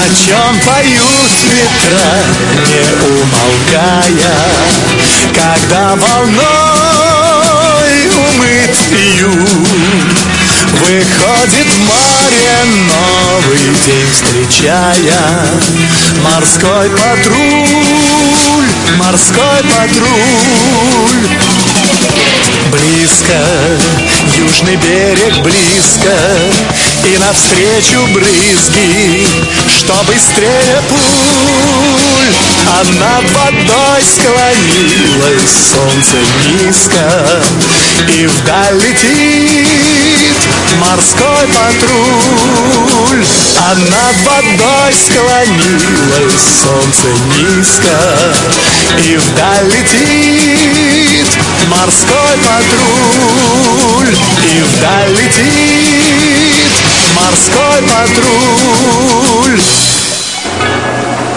чем поют ветра, не умолкая, когда волной умыт юг. Выходит в море новый день, встречая морской патруль, морской патруль. Близко, южный берег близко, и навстречу брызги, что быстрее пуль. А над водой склонилось солнце низко, и вдаль летит морской патруль. А над водой склонилось солнце низко, и вдаль летит морской патруль. И вдаль летит морской патруль.